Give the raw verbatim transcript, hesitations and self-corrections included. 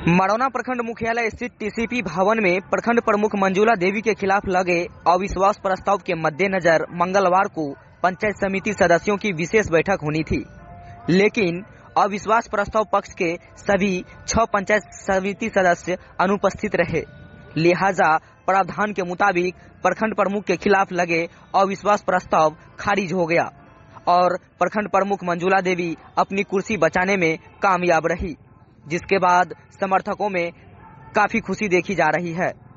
मड़ौना प्रखंड मुख्यालय स्थित टीसीपी भवन में प्रखंड प्रमुख मंजुला देवी के खिलाफ लगे अविश्वास प्रस्ताव के मद्देनजर मंगलवार को पंचायत समिति सदस्यों की विशेष बैठक होनी थी, लेकिन अविश्वास प्रस्ताव पक्ष के सभी छह पंचायत समिति सदस्य अनुपस्थित रहे। लिहाजा प्रावधान के मुताबिक प्रखंड प्रमुख के खिलाफ लगे अविश्वास प्रस्ताव खारिज हो गया और प्रखंड प्रमुख मंजुला देवी अपनी कुर्सी बचाने में कामयाब रही, जिसके बाद समर्थकों में काफी खुशी देखी जा रही है।